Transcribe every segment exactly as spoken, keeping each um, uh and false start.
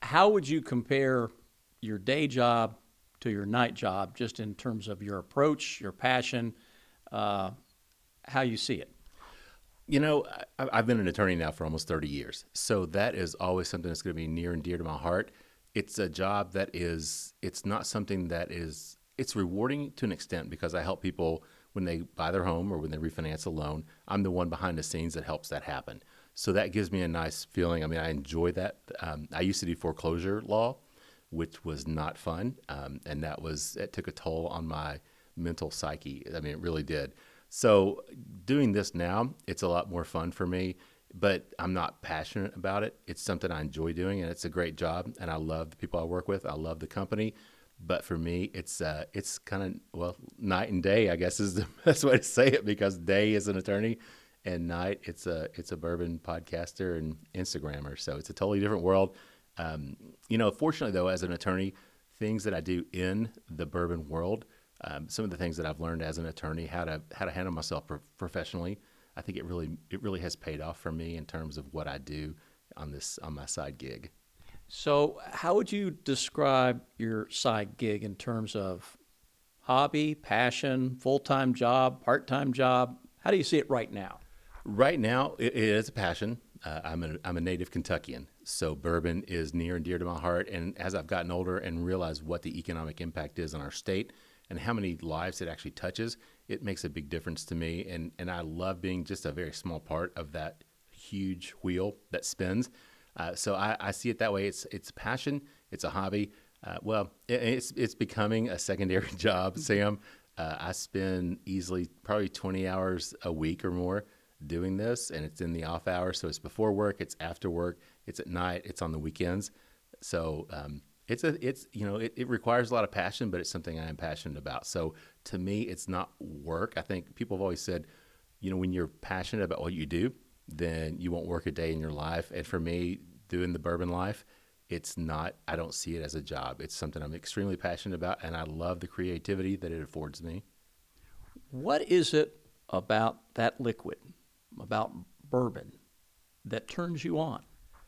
how would you compare your day job to your night job, just in terms of your approach, your passion, uh, how you see it? You know, I, I've been an attorney now for almost thirty years. So that is always something that's going to be near and dear to my heart. It's a job that is, it's not something that is, it's rewarding to an extent because I help people when they buy their home or when they refinance a loan. I'm the one behind the scenes that helps that happen. So that gives me a nice feeling. I mean, I enjoy that. Um, I used to do foreclosure law, which was not fun. Um, and that was, it took a toll on my mental psyche. I mean, it really did. So doing this now, it's a lot more fun for me, but I'm not passionate about it. It's something I enjoy doing, and it's a great job, and I love the people I work with. I love the company. But for me, it's uh, it's kind of, well, night and day, I guess is the best way to say it, because day is an attorney, and night it's a it's a bourbon podcaster and Instagrammer. So it's a totally different world. Um, you know, fortunately though, as an attorney, things that I do in the bourbon world, um, some of the things that I've learned as an attorney, how to how to handle myself pro- professionally, I think it really it really has paid off for me in terms of what I do on this on my side gig. So, how would you describe your side gig in terms of hobby, passion, full time job, part time job? How do you see it right now? Right now, it, it is a passion. Uh, I'm a I'm a native Kentuckian, so bourbon is near and dear to my heart. And as I've gotten older and realized what the economic impact is on our state and how many lives it actually touches, it makes a big difference to me. And and I love being just a very small part of that huge wheel that spins. Uh, so I, I see it that way. It's it's a passion. It's a hobby. Uh, well, it, it's it's becoming a secondary job, Sam. Uh, I spend easily probably twenty hours a week or more doing this, and it's in the off hours. So it's before work, it's after work, it's at night, it's on the weekends. So um, it's a it's you know it, it requires a lot of passion, but it's something I am passionate about. So to me, it's not work. I think people have always said, you know, when you're passionate about what you do, then you won't work a day in your life. And for me, doing the bourbon life, it's not, I don't see it as a job. It's something I'm extremely passionate about, and I love the creativity that it affords me. What is it about that liquid, about bourbon, that turns you on?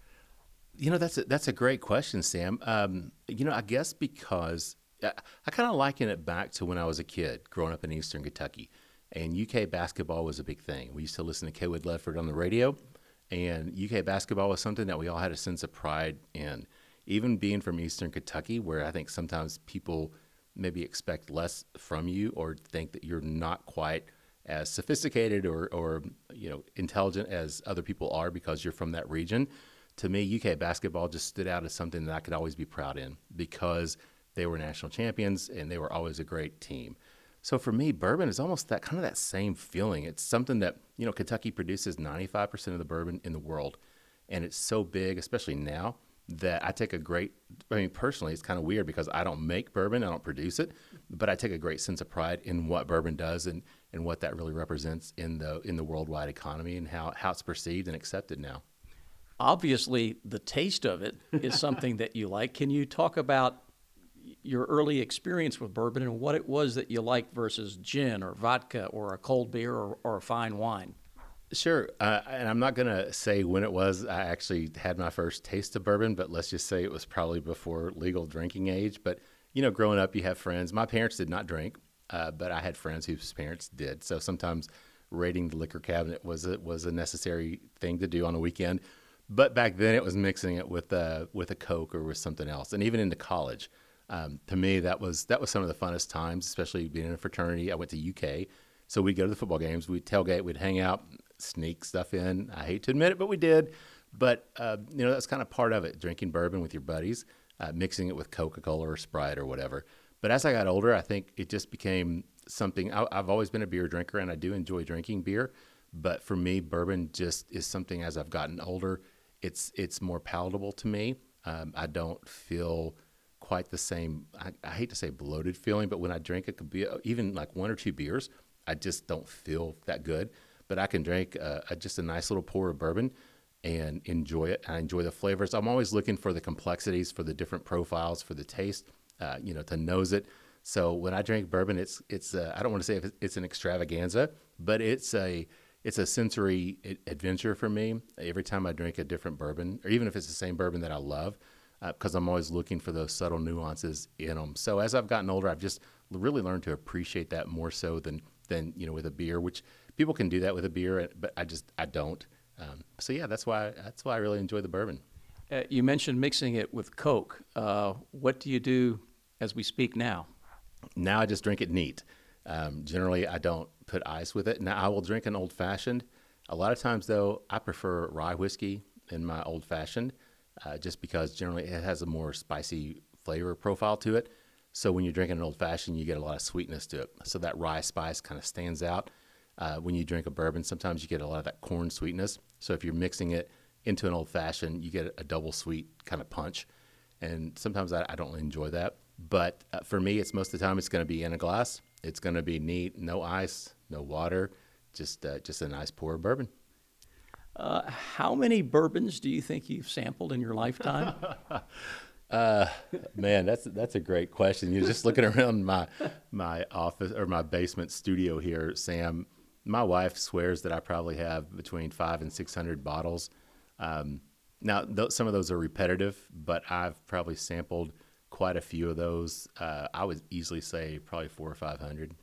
You know, that's a, that's a great question, Sam. Um, you know, I guess because I, I kind of liken it back to when I was a kid growing up in Eastern Kentucky, and U K basketball was a big thing. We used to listen to Kaywood Ledford on the radio, and U K basketball was something that we all had a sense of pride in. Even being from Eastern Kentucky, where I think sometimes people maybe expect less from you or think that you're not quite as sophisticated or, or you know intelligent as other people are because you're from that region. To me, U K basketball just stood out as something that I could always be proud in because they were national champions and they were always a great team. So for me, bourbon is almost that kind of that same feeling. It's something that, you know, Kentucky produces ninety-five percent of the bourbon in the world. And it's so big, especially now, that I take a great, I mean, personally, it's kind of weird because I don't make bourbon, I don't produce it, but I take a great sense of pride in what bourbon does and, and what that really represents in the in the worldwide economy and how, how it's perceived and accepted now. Obviously, the taste of it is something that you like. Can you talk about your early experience with bourbon and what it was that you liked versus gin or vodka or a cold beer or, or a fine wine? Sure. Uh, and I'm not going to say when it was I actually had my first taste of bourbon, but let's just say it was probably before legal drinking age. But, you know, growing up, you have friends. My parents did not drink, uh, but I had friends whose parents did. So sometimes raiding the liquor cabinet was a, was a necessary thing to do on a weekend. But back then it was mixing it with a, with a Coke or with something else. And even into college, um, to me, that was that was some of the funnest times, especially being in a fraternity. I went to U K. So we'd go to the football games, we'd tailgate, we'd hang out, sneak stuff in. I hate to admit it, but we did. But, uh, you know, that's kind of part of it, drinking bourbon with your buddies, uh, mixing it with Coca-Cola or Sprite or whatever. But as I got older, I think it just became something. I, I've always been a beer drinker, and I do enjoy drinking beer. But for me, bourbon just is something as I've gotten older, it's it's more palatable to me. Um, I don't feel quite the same, I, I hate to say bloated feeling, but when I drink it could be even like one or two beers, I just don't feel that good. But I can drink uh, a, just a nice little pour of bourbon and enjoy it. I enjoy the flavors. I'm always looking for the complexities, for the different profiles, for the taste, uh, you know, to nose it. So when I drink bourbon, it's it's uh, I don't want to say if it's an extravaganza, but it's a it's a sensory adventure for me. Every time I drink a different bourbon, or even if it's the same bourbon that I love, because I'm always looking for those subtle nuances in them. So as I've gotten older, I've just really learned to appreciate that more so than than you know with a beer, which people can do that with a beer, but I just I don't. Um, so yeah, that's why that's why I really enjoy the bourbon. Uh, you mentioned mixing it with Coke. Uh, what do you do as we speak now? Now I just drink it neat. Um, generally, I don't put ice with it. Now I will drink an old fashioned. A lot of times, though, I prefer rye whiskey in my old fashioned, uh, just because generally it has a more spicy flavor profile to it. So when you're drinking an old fashioned, you get a lot of sweetness to it. So that rye spice kind of stands out. Uh, when you drink a bourbon, sometimes you get a lot of that corn sweetness. So if you're mixing it into an old fashioned, you get a double sweet kind of punch. And sometimes I, I don't really enjoy that. But uh, for me, it's most of the time it's going to be in a glass. It's going to be neat, no ice, no water, just uh, just a nice pour of bourbon. Uh, how many bourbons do you think you've sampled in your lifetime? uh, man, that's that's a great question. You're just looking around my my office or my basement studio here, Sam. My wife swears that I probably have between five and six hundred bottles. Um, now, th- some of those are repetitive, but I've probably sampled quite a few of those. Uh, I would easily say probably four or five hundred.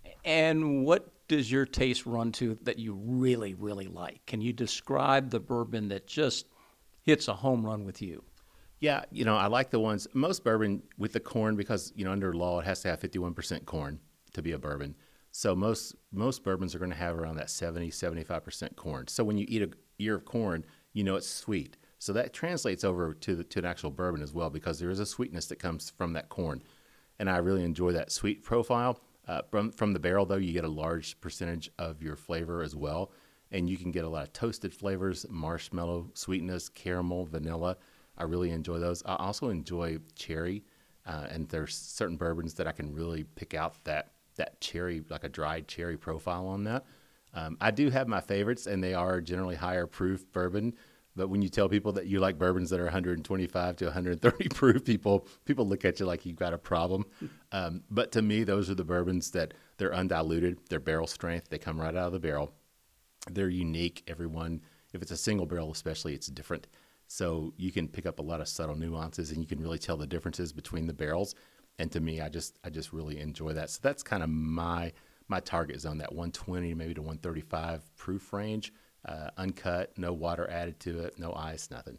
And what does your taste run to that you really, really like? Can you describe the bourbon that just hits a home run with you? Yeah, you know, I like the ones, most bourbon with the corn, because, you know, under law, it has to have fifty-one percent corn to be a bourbon. So most most bourbons are going to have around that seventy, seventy-five percent corn. So when you eat a ear of corn, you know it's sweet. So that translates over to the, to an actual bourbon as well, because there is a sweetness that comes from that corn. And I really enjoy that sweet profile. Uh, from, from the barrel, though, you get a large percentage of your flavor as well. And you can get a lot of toasted flavors, marshmallow, sweetness, caramel, vanilla. I really enjoy those. I also enjoy cherry. Uh, and there's certain bourbons that I can really pick out that, that cherry, like a dried cherry profile on that. Um, I do have my favorites, and they are generally higher proof bourbon. But when you tell people that you like bourbons that are one twenty-five to one thirty proof, people people look at you like you've got a problem. Um, but to me, those are the bourbons that they're undiluted, they're barrel strength, they come right out of the barrel. They're unique. Everyone, if it's a single barrel especially, it's different. So you can pick up a lot of subtle nuances, and you can really tell the differences between the barrels. And to me, I just I just really enjoy that. So that's kind of my my target zone, that one twenty maybe to one thirty-five proof range. Uh, uncut, no water added to it, no ice, nothing.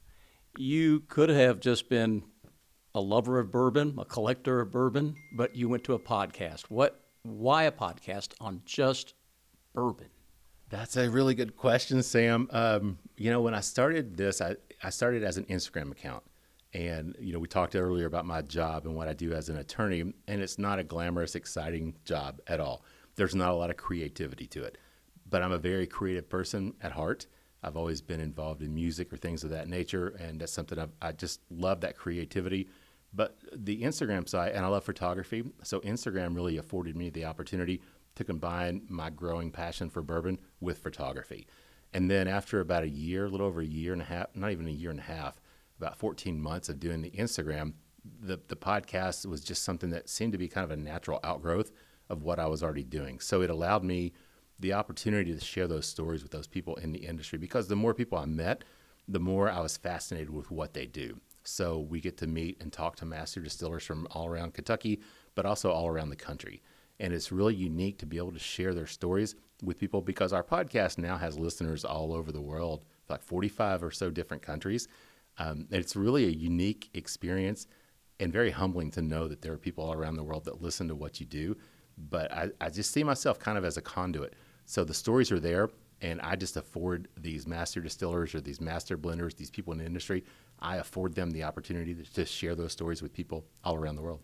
You could have just been a lover of bourbon, a collector of bourbon, but you went to a podcast. What? Why a podcast on just bourbon? That's a really good question, Sam. Um, you know, when I started this, I, I started as an Instagram account. And, you know, we talked earlier about my job and what I do as an attorney, and it's not a glamorous, exciting job at all. There's not a lot of creativity to it. But I'm a very creative person at heart. I've always been involved in music or things of that nature, and that's something I've, I just love, that creativity. But the Instagram side, and I love photography, so Instagram really afforded me the opportunity to combine my growing passion for bourbon with photography. And then after about a year, a little over a year and a half, not even a year and a half, about fourteen months of doing the Instagram, the, the podcast was just something that seemed to be kind of a natural outgrowth of what I was already doing. So it allowed me the opportunity to share those stories with those people in the industry, because the more people I met, the more I was fascinated with what they do. So we get to meet and talk to master distillers from all around Kentucky, but also all around the country. And it's really unique to be able to share their stories with people, because our podcast now has listeners all over the world, like forty-five or so different countries. Um, and it's really a unique experience, and very humbling to know that there are people all around the world that listen to what you do. But I, I just see myself kind of as a conduit. So the stories are there, and I just afford these master distillers or these master blenders, these people in the industry, I afford them the opportunity to, to share those stories with people all around the world.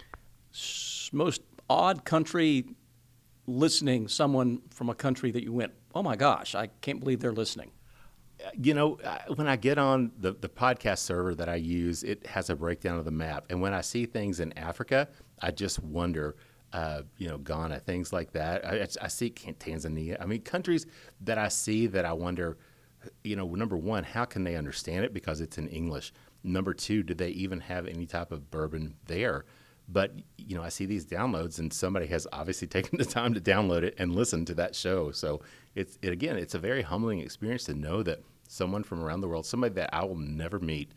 Most odd country listening, someone from a country that you went, oh my gosh, I can't believe they're listening. You know, when I get on the, the podcast server that I use, it has a breakdown of the map. And when I see things in Africa, I just wonder, uh, you know, Ghana, things like that. I, I see Tanzania. I mean, countries that I see that I wonder, you know, number one, how can they understand it because it's in English? Number two, do they even have any type of bourbon there? But, you know, I see these downloads, and somebody has obviously taken the time to download it and listen to that show. So it's, it, again, it's a very humbling experience to know that someone from around the world, somebody that I will never meet,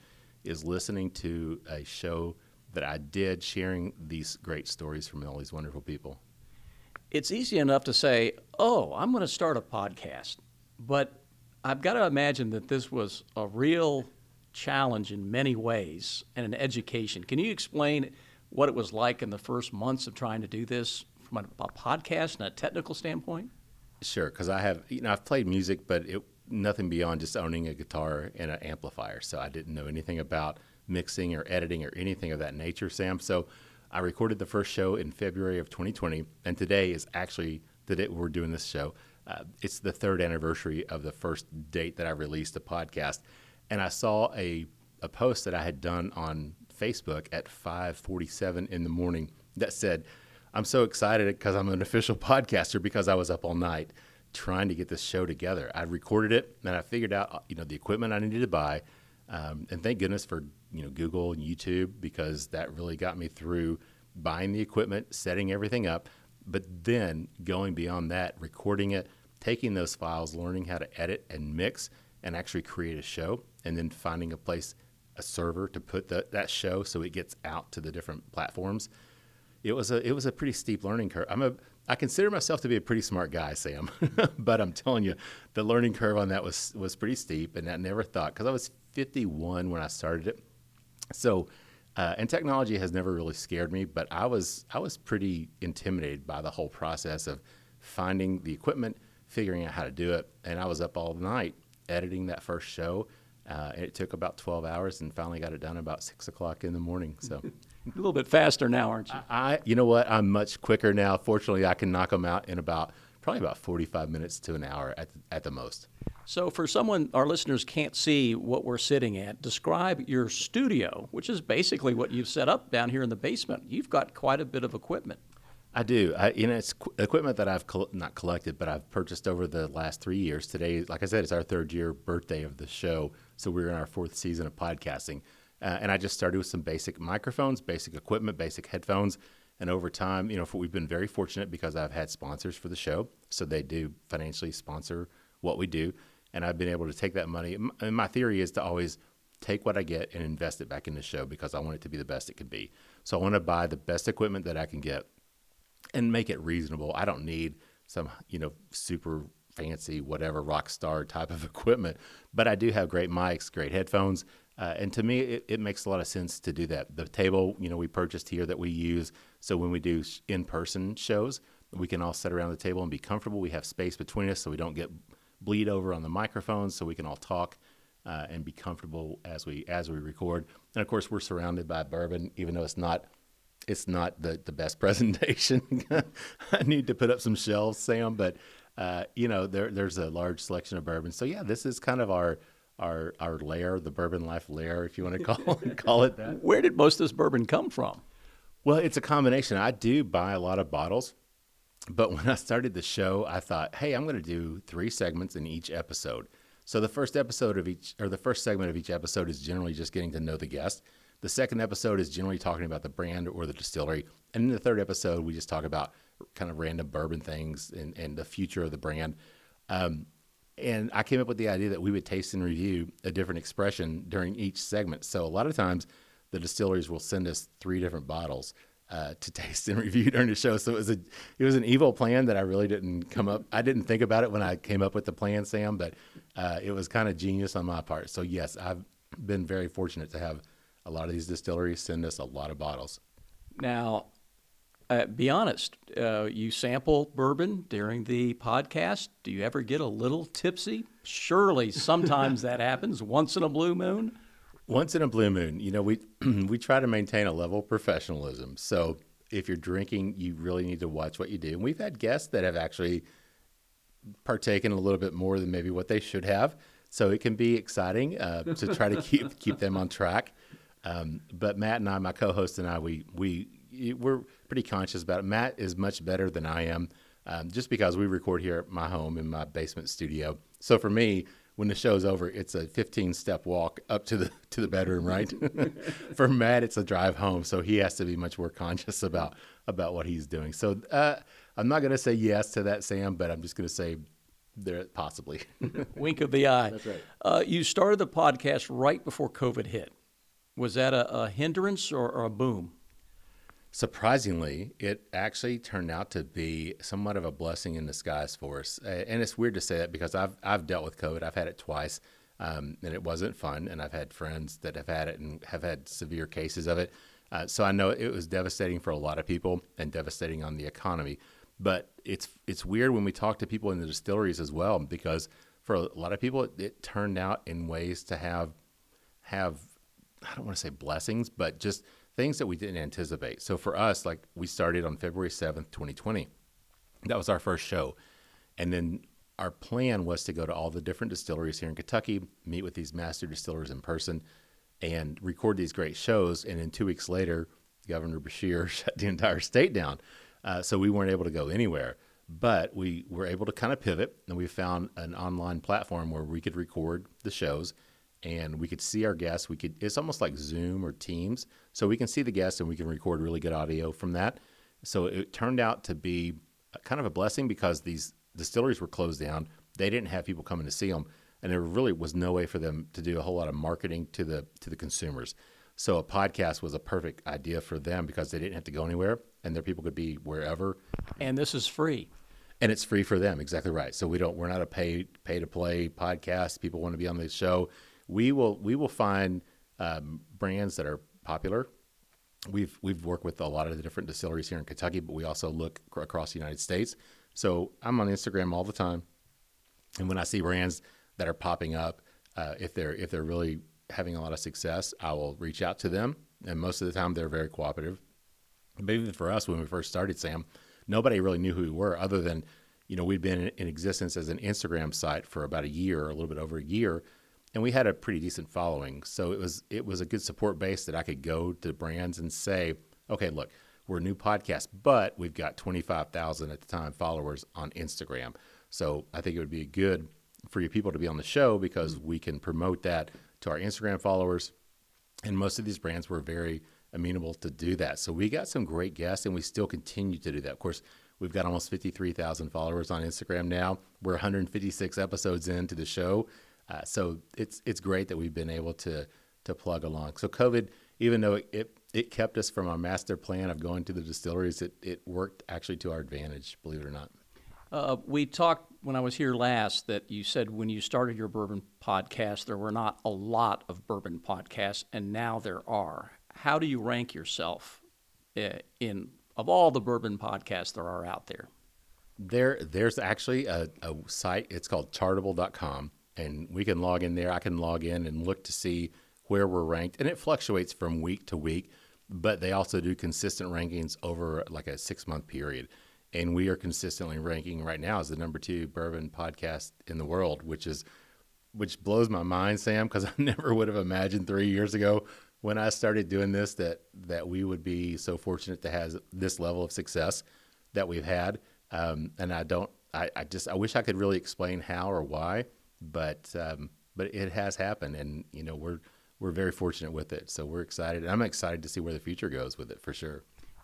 is listening to a show that I did, sharing these great stories from all these wonderful people. It's easy enough to say, oh, I'm going to start a podcast. But I've got to imagine that this was a real challenge in many ways and an education. Can you explain what it was like in the first months of trying to do this from a, a podcast and a technical standpoint? Sure, because I have, you know, I've played music, but it, nothing beyond just owning a guitar and an amplifier. So I didn't know anything about mixing or editing or anything of that nature, Sam. So I recorded the first show in February of twenty twenty, and today is actually the day we're doing this show. Uh, it's the third anniversary of the first date that I released a podcast, and I saw a a post that I had done on Facebook at five forty-seven in the morning that said, "I'm so excited because I'm an official podcaster because I was up all night trying to get this show together." I recorded it, and I figured out, you know, the equipment I needed to buy, um, and thank goodness for, you know, Google and YouTube, because that really got me through buying the equipment, setting everything up, but then going beyond that, recording it, taking those files, learning how to edit and mix and actually create a show, and then finding a place, a server to put the, that show so it gets out to the different platforms. It was a it was a pretty steep learning curve. I'm a I consider myself to be a pretty smart guy, Sam, but I'm telling you, the learning curve on that was was pretty steep, and I never thought, because I was fifty-one when I started it. So, uh, and technology has never really scared me, but I was I was pretty intimidated by the whole process of finding the equipment, figuring out how to do it, and I was up all night editing that first show. Uh, and it took about twelve hours, and finally got it done about six o'clock in the morning. So. A little bit faster now, aren't you? I, you know what? I'm much quicker now. Fortunately, I can knock them out in about probably about forty-five minutes to an hour at the, at the most. So for someone, our listeners can't see what we're sitting at, describe your studio, which is basically what you've set up down here in the basement. You've got quite a bit of equipment. I do. I, you know, it's qu- equipment that I've col- not collected, but I've purchased over the last three years. Today, like I said, it's our third year birthday of the show, so we're in our fourth season of podcasting. Uh, and I just started with some basic microphones, basic equipment, basic headphones. And over time, you know, for, we've been very fortunate because I've had sponsors for the show. So they do financially sponsor what we do. And I've been able to take that money. And my theory is to always take what I get and invest it back in the show, because I want it to be the best it can be. So I want to buy the best equipment that I can get and make it reasonable. I don't need some, you know, super fancy, whatever, rock star type of equipment. But I do have great mics, great headphones. Uh, and to me, it, it makes a lot of sense to do that. The table, you know, we purchased here that we use, so when we do in-person shows, we can all sit around the table and be comfortable. We have space between us so we don't get bleed over on the microphones, so we can all talk uh, and be comfortable as we as we record. And of course, we're surrounded by bourbon, even though it's not it's not the, the best presentation. I need to put up some shelves, Sam, but uh, you know, there there's a large selection of bourbon. So yeah, this is kind of our our our lair, the Bourbon Life lair, if you want to call call it that. Where did most of this bourbon come from? Well, it's a combination. I do buy a lot of bottles, but when I started the show, I thought, hey, I'm going to do three segments in each episode. So the first episode of each, or the first segment of each episode is generally just getting to know the guest. The second episode is generally talking about the brand or the distillery. And in the third episode, we just talk about kind of random bourbon things and, and the future of the brand. Um, And I came up with the idea that we would taste and review a different expression during each segment. So a lot of times the distilleries will send us three different bottles uh, to taste and review during the show. So it was a it was an evil plan that I really didn't come up. I didn't think about it when I came up with the plan, Sam, but uh, it was kind of genius on my part. So yes, I've been very fortunate to have a lot of these distilleries send us a lot of bottles. Now, Uh, be honest, uh, you sample bourbon during the podcast. Do you ever get a little tipsy? Surely sometimes that happens, once in a blue moon. Once in a blue moon. You know, we we try to maintain a level of professionalism. So if you're drinking, you really need to watch what you do. And we've had guests that have actually partaken a little bit more than maybe what they should have. So it can be exciting uh, to try to keep keep them on track. Um, but Matt and I, my co-host and I, we we we're pretty conscious about it. Matt is much better than I am, um, just because we record here at my home in my basement studio. So for me, when the show's over, it's a fifteen step walk up to the to the bedroom, right? For Matt, it's a drive home, so he has to be much more conscious about about what he's doing. So uh, I'm not going to say yes to that, Sam, but I'm just going to say there possibly. Wink of the eye. That's right. Uh, you started the podcast right before COVID hit. Was that a, a hindrance or, or a boom? Surprisingly, it actually turned out to be somewhat of a blessing in disguise for us. Uh, And it's weird to say that because I've I've dealt with COVID. I've had it twice, um, and it wasn't fun. And I've had friends that have had it and have had severe cases of it. Uh, so I know it was devastating for a lot of people and devastating on the economy. But it's it's weird when we talk to people in the distilleries as well, because for a lot of people, it, it turned out in ways to have have I don't want to say blessings, but just things that we didn't anticipate. So for us, like we started on February seventh, twenty twenty. That was our first show. And then our plan was to go to all the different distilleries here in Kentucky, meet with these master distillers in person, and record these great shows. And then two weeks later, Governor Beshear shut the entire state down. Uh, so we weren't able to go anywhere. But we were able to kind of pivot, and we found an online platform where we could record the shows and we could see our guests. We could, it's almost like Zoom or Teams. So we can see the guests and we can record really good audio from that. So it turned out to be kind of a blessing because these distilleries were closed down. They didn't have people coming to see them. And there really was no way for them to do a whole lot of marketing to the, to the consumers. So a podcast was a perfect idea for them because they didn't have to go anywhere and their people could be wherever. And this is free. And it's free for them. Exactly right. So we don't, we're not a pay, pay to play podcast. People want to be on the show. We will we will find um, brands that are popular. We've we've worked with a lot of the different distilleries here in Kentucky, but we also look cr- across the United States. So I'm on Instagram all the time, and when I see brands that are popping up, uh, if they're if they're really having a lot of success, I will reach out to them, and most of the time they're very cooperative. But even for us, when we first started, Sam, nobody really knew who we were, other than you know we'd been in, in existence as an Instagram site for about a year, or a little bit over a year. And we had a pretty decent following. So it was it was a good support base that I could go to brands and say, okay, look, we're a new podcast, but we've got twenty-five thousand at the time followers on Instagram. So I think it would be good for your people to be on the show because we can promote that to our Instagram followers. And most of these brands were very amenable to do that. So we got some great guests and we still continue to do that. Of course, we've got almost fifty-three thousand followers on Instagram now. We're one hundred fifty-six episodes into the show. Uh, so it's it's great that we've been able to to plug along. So COVID, even though it, it, it kept us from our master plan of going to the distilleries, it, it worked actually to our advantage, believe it or not. Uh, we talked when I was here last that you said when you started your bourbon podcast, there were not a lot of bourbon podcasts, and now there are. How do you rank yourself uh, in of all the bourbon podcasts there are out there? There, there's actually a, a site. It's called chartable dot com. And we can log in there. I can log in and look to see where we're ranked. And it fluctuates from week to week, but they also do consistent rankings over like a six-month period. And we are consistently ranking right now as the number two bourbon podcast in the world, which is which blows my mind, Sam, because I never would have imagined three years ago when I started doing this that that we would be so fortunate to have this level of success that we've had. Um, and I don't, I, I just, I wish I could really explain how or why. But um, but it has happened, and you know we're we're very fortunate with it. So we're excited. And I'm excited to see where the future goes with it for sure.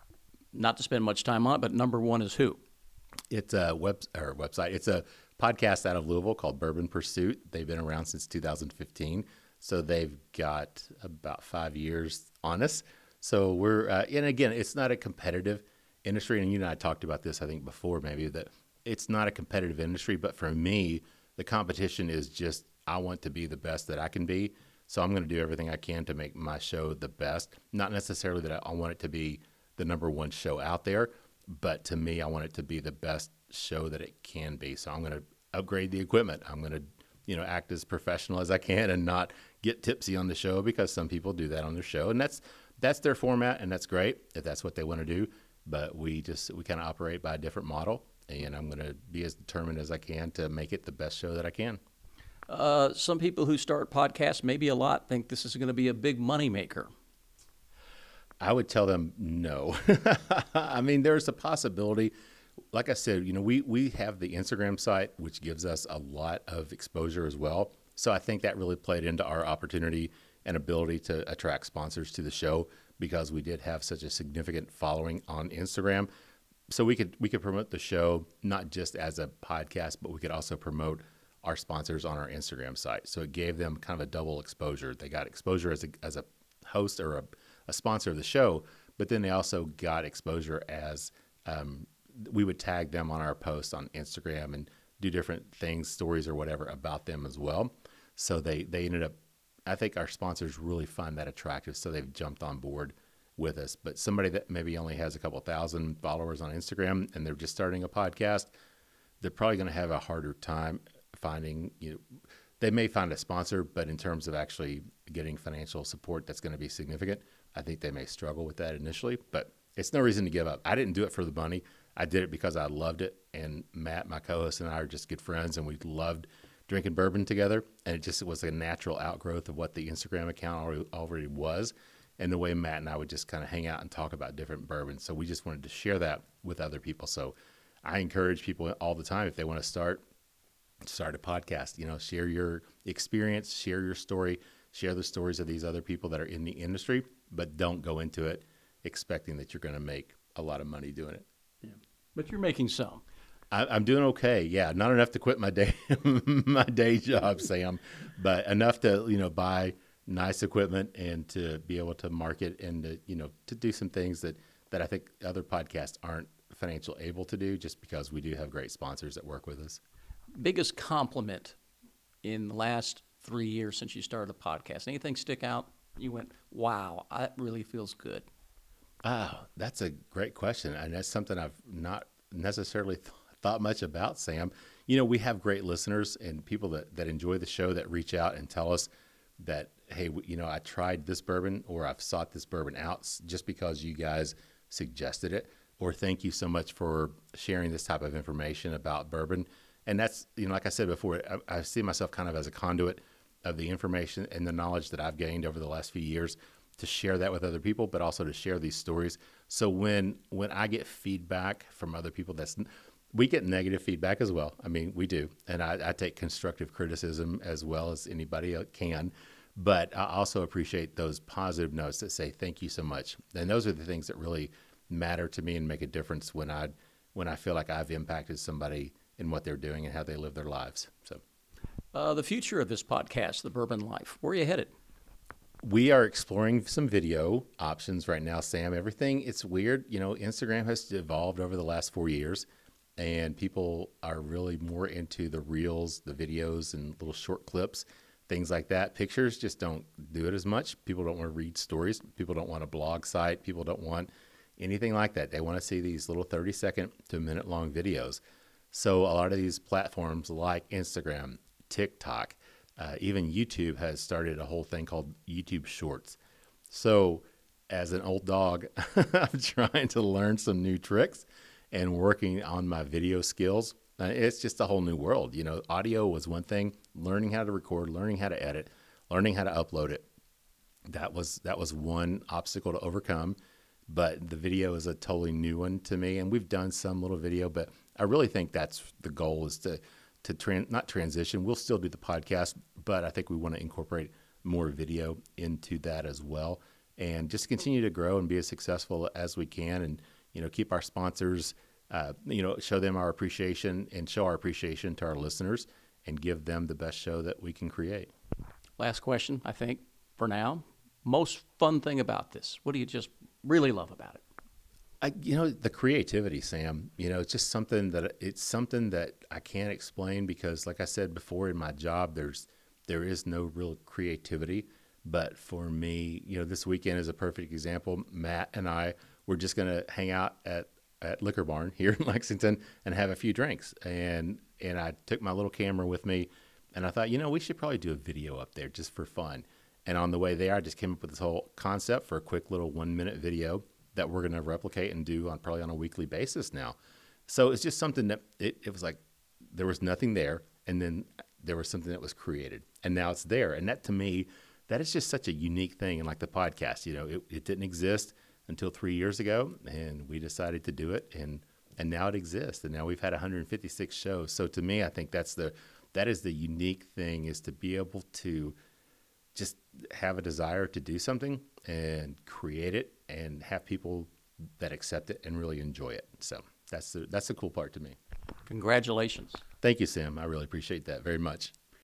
Not to spend much time on it, but number one is who? It's a web or website. It's a podcast out of Louisville called Bourbon Pursuit. They've been around since two thousand fifteen, so they've got about five years on us. So we're uh, and again, it's not a competitive industry. And you and I talked about this, I think, before maybe that it's not a competitive industry. But for me, the competition is just, I want to be the best that I can be. So I'm going to do everything I can to make my show the best. Not necessarily that I want it to be the number one show out there, but to me, I want it to be the best show that it can be. So I'm going to upgrade the equipment. I'm going to, you know, act as professional as I can and not get tipsy on the show because some people do that on their show. And that's, that's their format and that's great if that's what they want to do. But we just, we kind of operate by a different model. And I'm going to be as determined as I can to make it the best show that I can. Uh, some people who start podcasts, maybe a lot, think this is going to be a big moneymaker. I would tell them no. I mean, there's a possibility. Like I said, you know, we, we have the Instagram site, which gives us a lot of exposure as well. So I think that really played into our opportunity and ability to attract sponsors to the show because we did have such a significant following on Instagram. So we could we could promote the show not just as a podcast, but we could also promote our sponsors on our Instagram site. So it gave them kind of a double exposure. They got exposure as a as a host or a, a sponsor of the show, but then they also got exposure as um, we would tag them on our posts on Instagram and do different things, stories or whatever about them as well. So they, they ended up, I think our sponsors really find that attractive. So they've jumped on board with us. But somebody that maybe only has a couple thousand followers on Instagram and they're just starting a podcast, they're probably going to have a harder time finding, you know, they may find a sponsor, but in terms of actually getting financial support that's going to be significant, I think they may struggle with that initially, but it's no reason to give up. I didn't do it for the money. I did it because I loved it. And Matt, my co-host, and I are just good friends, and we loved drinking bourbon together. And it just was a natural outgrowth of what the Instagram account already, already was, and the way Matt and I would just kind of hang out and talk about different bourbons. So we just wanted to share that with other people. So I encourage people all the time, if they want to start, start a podcast, you know, share your experience, share your story, share the stories of these other people that are in the industry, but don't go into it expecting that you're going to make a lot of money doing it. Yeah. But you're making some. I, I'm doing okay. Yeah. Not enough to quit my day, my day job, Sam, but enough to, you know, buy nice equipment and to be able to market and to, you know, to do some things that, that I think other podcasts aren't financial able to do, just because we do have great sponsors that work with us. Biggest compliment in the last three years since you started the podcast? Anything stick out? You went, wow, that really feels good. Ah, that's a great question. And that's something I've not necessarily th- thought much about, Sam. You know, we have great listeners and people that, that enjoy the show that reach out and tell us that, hey, you know, I tried this bourbon or I've sought this bourbon out just because you guys suggested it. Or thank you so much for sharing this type of information about bourbon. And that's, you know, like I said before, I, I see myself kind of as a conduit of the information and the knowledge that I've gained over the last few years to share that with other people, but also to share these stories. So when when I get feedback from other people, that's we get negative feedback as well. I mean, we do. And I, I take constructive criticism as well as anybody can. But I also appreciate those positive notes that say, thank you so much. And those are the things that really matter to me and make a difference when I when I feel like I've impacted somebody in what they're doing and how they live their lives. So, uh, the future of this podcast, The Bourbon Life, where are you headed? We are exploring some video options right now, Sam. Everything, it's weird. You know, Instagram has evolved over the last four years, and people are really more into the reels, the videos, and little short clips, things like that. Pictures just don't do it as much. People don't want to read stories. People don't want a blog site. People don't want anything like that. They want to see these little thirty second to a minute long videos. So a lot of these platforms like Instagram, TikTok, uh, even YouTube has started a whole thing called YouTube Shorts. So as an old dog, I'm trying to learn some new tricks and working on my video skills. Uh, it's just a whole new world. You know, audio was one thing, learning how to record, learning how to edit, learning how to upload it. That was, that was one obstacle to overcome. But the video is a totally new one to me, and we've done some little video, but I really think that's the goal, is to to tran- not transition. We'll still do the podcast, but I think we want to incorporate more video into that as well, and just continue to grow and be as successful as we can, and you know, keep our sponsors, uh, you know, show them our appreciation and show our appreciation to our listeners, and give them the best show that we can create. Last question, I think, for now. Most fun thing about this? What do you just really love about it? I, you know, the creativity, Sam. You know, it's just something that it's something that I can't explain, because, like I said before, in my job, there's there is no real creativity. But for me, you know, this weekend is a perfect example. Matt and I were just going to hang out at at Liquor Barn here in Lexington and have a few drinks, and and I took my little camera with me, and I thought, you know, we should probably do a video up there just for fun. And on the way there, I just came up with this whole concept for a quick little one minute video that we're going to replicate and do on probably on a weekly basis now. So it's just something that it, it was like, there was nothing there. And then there was something that was created, and now it's there. And that, to me, that is just such a unique thing. And like the podcast, you know, it, it didn't exist until three years ago, and we decided to do it. And, and now it exists. And now we've had one hundred fifty-six shows. So to me, I think that's the, that is the unique thing, is to be able to just have a desire to do something and create it and have people that accept it and really enjoy it. So that's the, that's the cool part to me. Congratulations. Thank you, Sam. I really appreciate that very much.